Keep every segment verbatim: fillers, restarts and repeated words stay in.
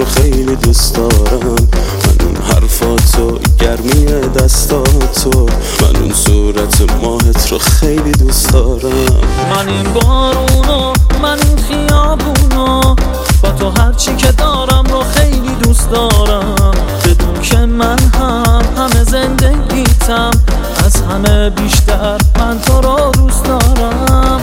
رو خیلی دوست دارم، من اون حرفاتو، گرمی دستاتو، من اون صورت ماهت رو خیلی دوست دارم. من این بارونو، من این خیابونو، با تو هرچی که دارم رو خیلی دوست دارم. بدون که من هم همه زندگیتم، از همه بیشتر من تو رو دوست دارم.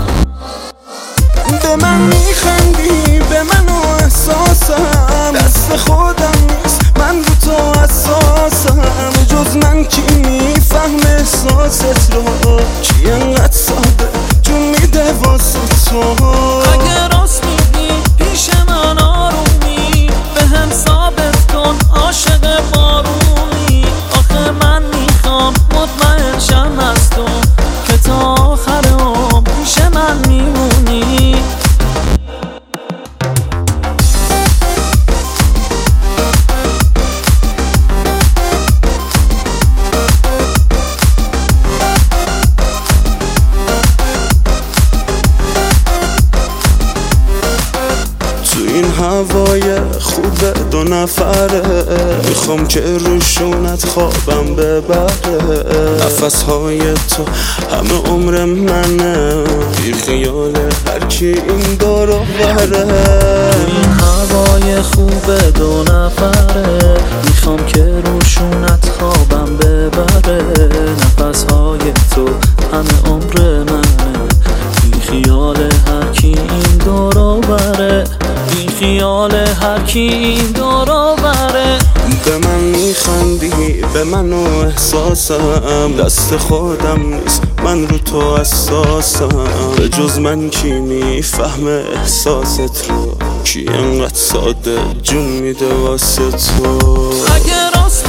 به من میخندی، به من و احساسم، دست خودم نیست، من رو تو اساسم. جز من کی میفهم احساست رو، کی انقدر ساده جون میده واسه تو. اگه راست میگی پیش من آرومی، به هم ثابت کن عاشق بارونی. آخه من میخوام مطمئن شم از تو، که تا آخر عمر پیش من میمونی. این هوای خوب دو نفره، میخوام که روشونت خوابم ببره. نفسهای تو همه عمر منه، بی خیال هر کی این دارو بره. این هوای خوب دو نفره، میخوام که روشونت خوابم ببره. نفسهای تو همه عمر منه، بی خیال هر کی این دارو بره. بی خیال هر کی این دارو بره. به من میخندی، به من و احساسم، دست خودم نیست، من رو تو اساسم. به جز من کی میفهمه احساست رو، کی انقدر ساده جون میده واسه تو. اگه راست